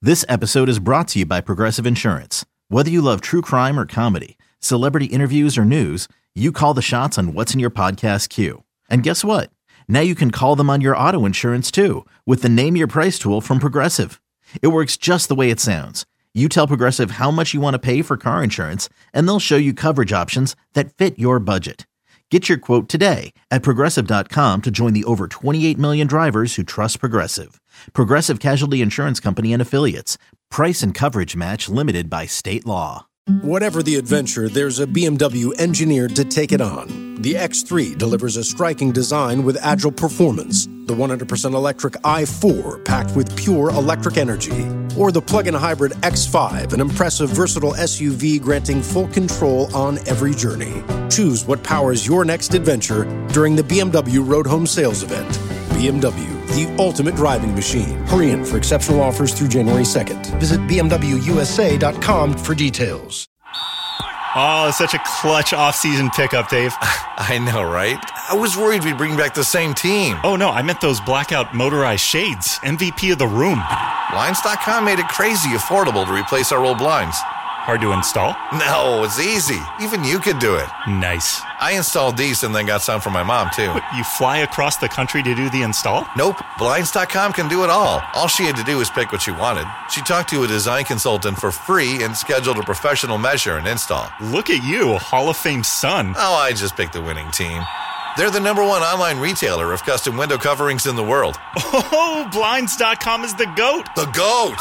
This episode is brought to you by Progressive Insurance. Whether you love true crime or comedy, celebrity interviews or news, you call the shots on what's in your podcast queue. And guess what? Now you can call them on your auto insurance too with the Name Your Price tool from Progressive. It works just the way it sounds. You tell Progressive how much you want to pay for car insurance, and they'll show you coverage options that fit your budget. Get your quote today at Progressive.com to join the over 28 million drivers who trust Progressive. Progressive Casualty Insurance Company and Affiliates. Price and coverage match limited by state law. Whatever the adventure, there's a BMW engineered to take it on. The X3 delivers a striking design with agile performance. The 100% electric i4 packed with pure electric energy. Or the plug-in hybrid X5, an impressive, versatile SUV granting full control on every journey. Choose what powers your next adventure during the BMW Road Home Sales Event. BMW, the ultimate driving machine. Hurry in for exceptional offers through January 2nd. Visit BMWUSA.com for details. Oh, such a clutch off-season pickup, Dave. I know, right? I was worried we'd bring back the same team. Oh, no, I meant those blackout motorized shades. MVP of the room. Blinds.com made it crazy affordable to replace our old blinds. Hard to install? No, it's easy. Even you could do it. Nice. I installed these and then got some for my mom, too. What, you fly across the country to do the install? Nope. Blinds.com can do it all. All she had to do was pick what she wanted. She talked to a design consultant for free and scheduled a professional measure and install. Look at you, a Hall of Fame son. Oh, I just picked the winning team. They're the #1 online retailer of custom window coverings in the world. Oh, Blinds.com is the GOAT. The GOAT!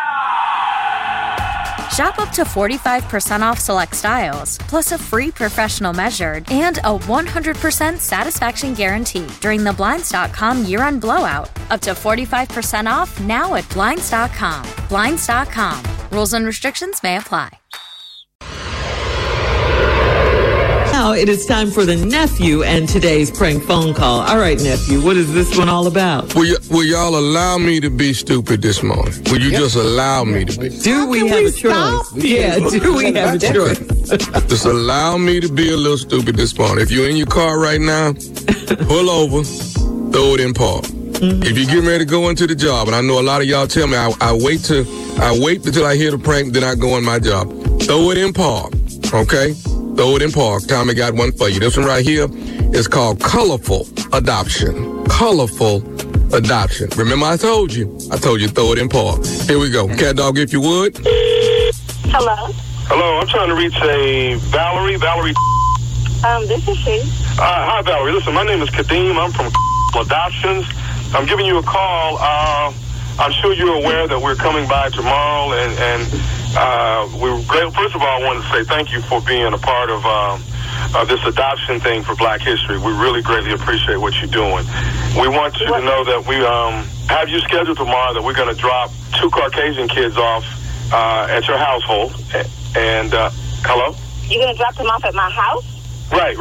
Shop up to 45% off select styles, plus a free professional measured and a 100% satisfaction guarantee during the Blinds.com year-end blowout. Up to 45% off now at Blinds.com. Blinds.com. Rules and restrictions may apply. Now it is time for the nephew and today's prank phone call. All right, nephew, what is this one all about? Will y'all allow me to be stupid this morning? Will you just allow me to be? Do we have a choice? Yeah, do we have a choice? Just allow me to be a little stupid this morning. If you're in your car right now, pull over, throw it in park. If you're getting ready to go into the job, and I know a lot of y'all tell me I wait until I hear the prank, then I go on my job. Throw it in park, okay? Throw it in park. Tommy got one for you. This one right here is called Colorful Adoption. Colorful Adoption. Remember I told you throw it in park. Here we go. Cat dog, if you would. Hello? Hello, I'm trying to reach a Valerie. This is she. Hi, Valerie. Listen, my name is Kadeem. I'm from Adoptions. I'm giving you a call. I'm sure you're aware that we're coming by tomorrow, and we're great. First of all, I wanted to say thank you for being a part of this adoption thing for Black History. We really greatly appreciate what you're doing. We want you to know that we have you scheduled tomorrow that we're going to drop 2 Caucasian kids off at your household. And hello? You're going to drop them off at my house? Right.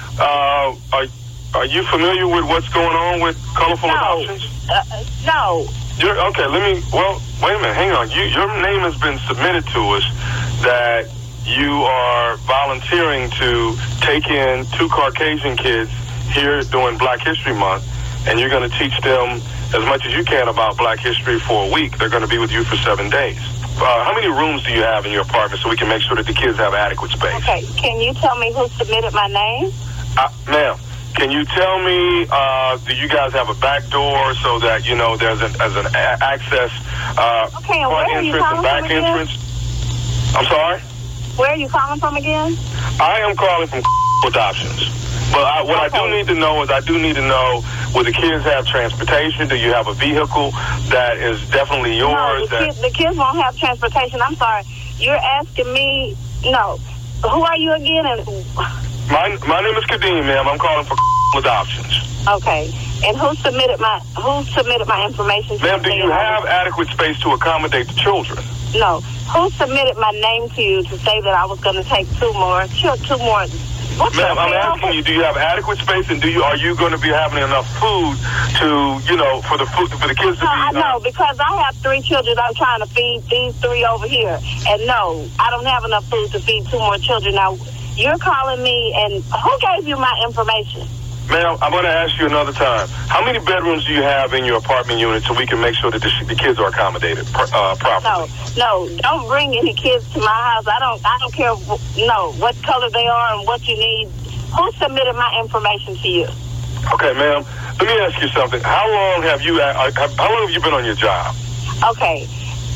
Are you familiar with what's going on with Colorful Adoptions? No. Okay, wait a minute, hang on. Your name has been submitted to us that you are volunteering to take in 2 Caucasian kids here during Black History Month, and you're going to teach them as much as you can about Black history for a week. They're going to be with you for 7 days. How many rooms do you have in your apartment so we can make sure that the kids have adequate space? Okay, can you tell me who submitted my name? Ma'am, can you tell me, do you guys have a back door so that, there's an access, front entrance and back entrance? I'm sorry? Where are you calling from again? I am calling from Adoptions. But what I do need to know is will the kids have transportation? Do you have a vehicle that is definitely yours? No, the kids won't have transportation. I'm sorry. You're asking me, no. Who are you again? And My name is Kadeem, ma'am. I'm calling for Adoptions. Okay. And who submitted my information to Ma'am, do you have adequate space to accommodate the children? No. Who submitted my name to you to say that I was going to take 2 more? Ma'am, I'm asking you, do you have adequate space, and are you going to be having enough food to, for the kids to be? No, because I have 3 children. I'm trying to feed these 3 over here, and no, I don't have enough food to feed 2 more children. Now, you're calling me, and who gave you my information? Ma'am, I'm going to ask you another time. How many bedrooms do you have in your apartment unit so we can make sure that the kids are accommodated properly? No, don't bring any kids to my house. I don't care, what color they are and what you need. Who submitted my information to you? Okay, ma'am. Let me ask you something. How long have you been on your job? Okay.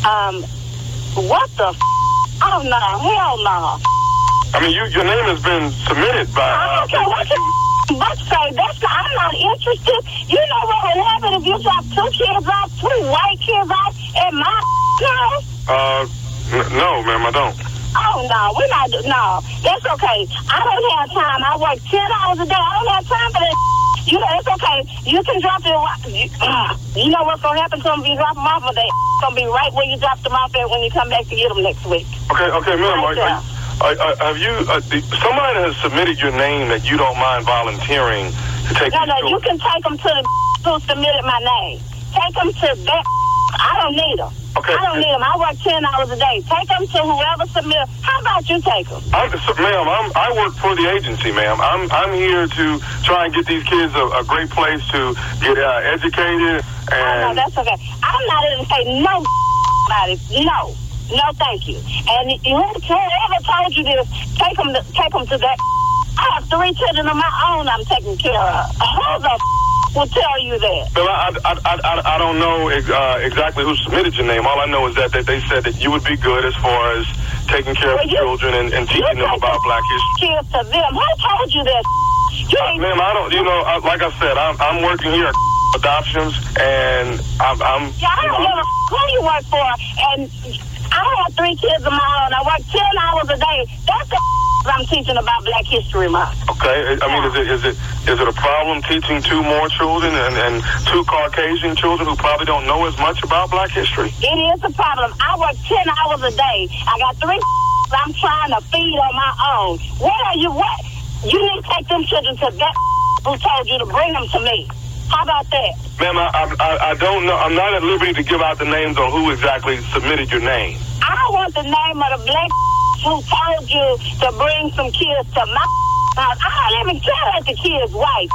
What the Oh, no. Hell no. I mean, your name has been submitted by... I don't care what you say. I'm not interested. You know what would happen if you drop 2 kids off, 2 white kids off at my house? No, ma'am, I don't. Oh, no, we're not... No, that's okay. I don't have time. I work 10 hours a day. I don't have time for that. It's okay. You can drop them. You know what's going to happen to them if you drop them off? They're going to be right where you dropped them off at when you come back to get them next week. Okay, ma'am. Right have you... somebody has submitted your name that you don't mind volunteering to take... No, you can take them to the who submitted my name. Take them to that... I don't need them. Okay. I don't need them. I work 10 hours a day. Take them to whoever submitted. How about you take them? Ma'am, I work for the agency, ma'am. I'm here to try and get these kids a great place to get educated. And... Oh, no, that's okay. I'm not going to say no about it. No. No, thank you. And whoever told you this, take them to that... I have 3 children of my own I'm taking care of. Who the will tell you that? Well, I don't know exactly who submitted your name. All I know is that they said that you would be good as far as taking care of the children and teaching them about Black history. Kids to them. Who told you that? Ma'am, I don't. Like I said, I'm working here at Adoptions, and I'm. Yeah, I don't know who you work for, and I have 3 kids of my own. I work 10 hours a day. That's the I'm teaching about Black History Month. Okay, I mean, is it a problem teaching 2 more children and 2 Caucasian children who probably don't know as much about Black history? It is a problem. I work 10 hours a day. I got 3 I'm trying to feed on my own. What? You need to take them children to that who told you to bring them to me. How about that? Ma'am, I don't know. I'm not at liberty to give out the names on who exactly submitted your name. I want the name of the Black who told you to bring some kids to my house. I don't even care that the kid's white.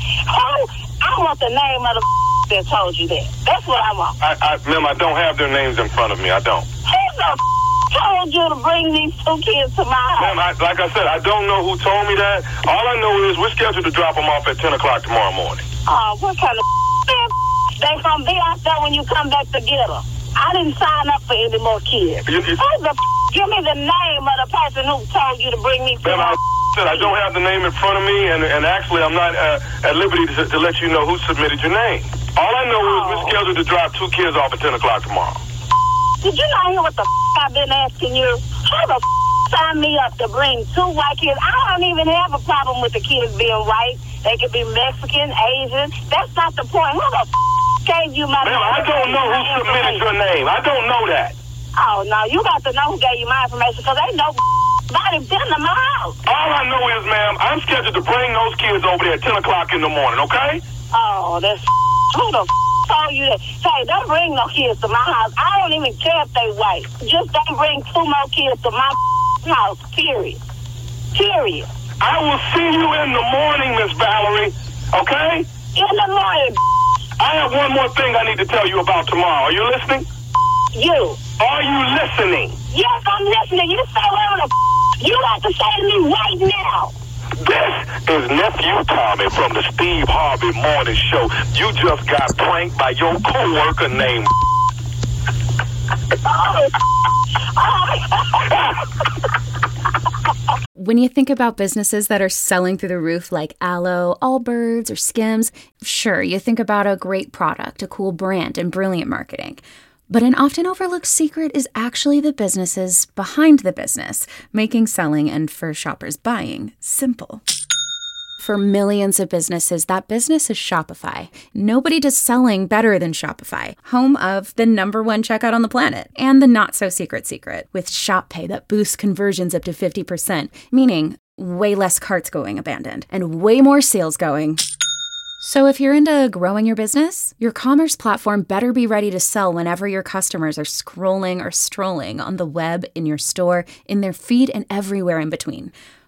I want the name of the that told you that. That's what I want. Ma'am, I don't have their names in front of me. I don't. Who the told you to bring these 2 kids to my house? Ma'am, like I said, I don't know who told me that. All I know is we're scheduled to drop them off at 10 o'clock tomorrow morning. Oh, what kind of they gonna be out there when you come back to get them? I didn't sign up for any more kids. Who the give me the name of the person who told you to bring me to Ma'am, I don't have the name in front of me, and actually I'm not at liberty to let you know who submitted your name. All I know is we're scheduled to drop 2 kids off at 10 o'clock tomorrow. Did you not hear what the I've been asking you? Who the signed me up to bring 2 white kids? I don't even have a problem with the kids being white. They could be Mexican, Asian. That's not the point. Who the gave you my name? Ma'am, I don't know who submitted your name. I don't know that. Oh, no, you got to know who gave you my information because they know about it been to my house. All I know is, ma'am, I'm scheduled to bring those kids over there at 10 o'clock in the morning, okay? Oh, that's who the told you that? Say, don't bring no kids to my house. I don't even care if they white. Just don't bring 2 more kids to my house, period. Period. I will see you in the morning, Miss Valerie, okay? In the morning. I have one more thing I need to tell you about tomorrow. Are you listening? You. Are you listening? Yes, I'm listening. You say whatever the you have to say to me right now. This is Nephew Tommy from the Steve Harvey Morning Show. You just got pranked by your coworker named... When you think about businesses that are selling through the roof like Aloe, Allbirds, or Skims, sure, you think about a great product, a cool brand, and brilliant marketing. But an often overlooked secret is actually the businesses behind the business, making selling and, for shoppers, buying simple. For millions of businesses, that business is Shopify. Nobody does selling better than Shopify, home of the #1 checkout on the planet, and the not-so-secret secret, with Shop Pay that boosts conversions up to 50%, meaning way less carts going abandoned, and way more sales going. So if you're into growing your business, your commerce platform better be ready to sell whenever your customers are scrolling or strolling on the web, in your store, in their feed, and everywhere in between.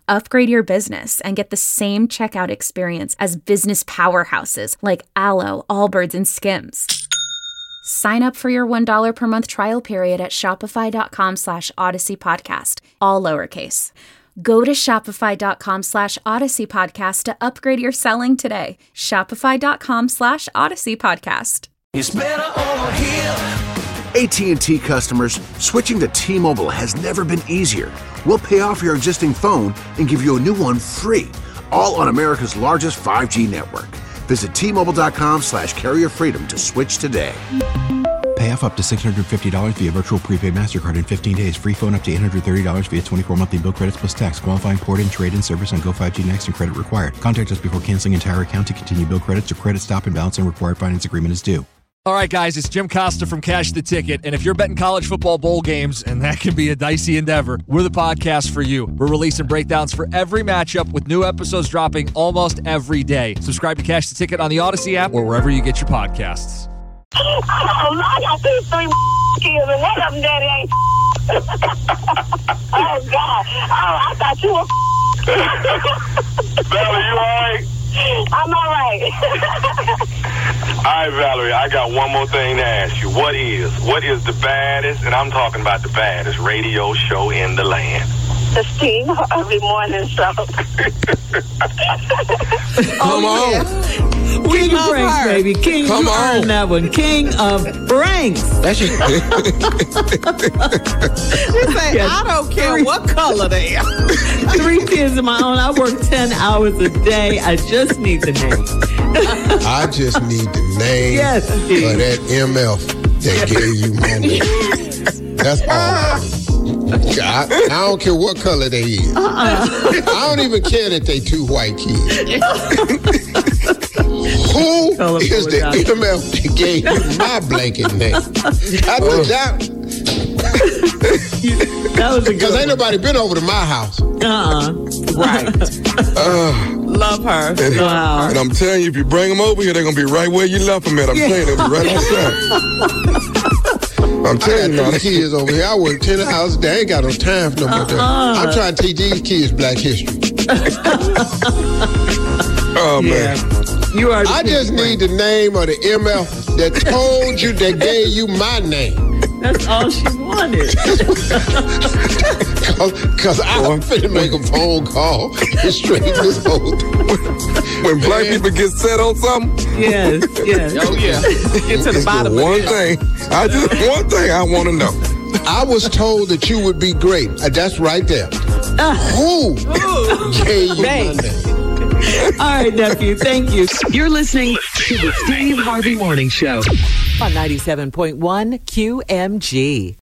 Upgrade your business and get the same checkout experience as business powerhouses like Alo, Allbirds, and Skims. Sign up for your $1 per month trial period at shopify.com/Odyssey Podcast, all lowercase. Go to shopify.com/Odyssey Podcast to upgrade your selling today. Shopify.com/Odyssey Podcast. It's better over here. AT&T customers, switching to T-Mobile has never been easier. We'll pay off your existing phone and give you a new one free, all on America's largest 5G network. Visit T-Mobile.com/carrier freedom to switch today. Pay off up to $650 via virtual prepaid MasterCard in 15 days. Free phone up to $830 via 24 monthly bill credits plus tax. Qualifying port-in, trade-in service on Go 5G Next and credit required. Contact us before canceling entire account to continue bill credits or credit stop and balance and required finance agreement is due. All right, guys, it's Jim Costa from Cash the Ticket, and if you're betting college football bowl games, and that can be a dicey endeavor, we're the podcast for you. We're releasing breakdowns for every matchup with new episodes dropping almost every day. Subscribe to Cash the Ticket on the Odyssey app or wherever you get your podcasts. Oh, I got these 3 kids, and one of them daddy ain't. Oh, God. Oh, I thought you were. Valerie, you all right? I'm all right. All right, Valerie, I got one more thing to ask you. What is the baddest, and I'm talking about the baddest radio show in the land? The Steve Harvey Morning Show. Come on. King of Franks, baby. King, Come you on. earned that one. King of Franks. That's your... Say, I don't care what color they are. 3 kids of my own. I work 10 hours a day. I just need the name. I just need the name of that MF that gave you my name. That's all. I don't care what color they is. I don't even care that they 2 white kids. Who is the MF that gave you my blanket name? I think that was a good. Because ain't nobody been over to my house. Right. Love her. And I'm telling you, if you bring them over here, they're going to be right where you left them at. I'm telling you, they'll be right outside. I'm telling you, the kids over here. I work 10 hours a day. I ain't got no time for no more time. I'm trying to teach these kids black history. Oh, man. You are. I just need the name of the MF that told you, that gave you my name. That's all she wanted. Because I'm finna make a phone call and straighten this whole thing. When black people get set on something? Yes. Oh, yeah. Get to the bottom of it. One thing I want to know. I was told that you would be great. That's right there. Who gave you my name? All right, nephew. Thank you. You're listening to the Steve Harvey Morning Show on 97.1 QMG.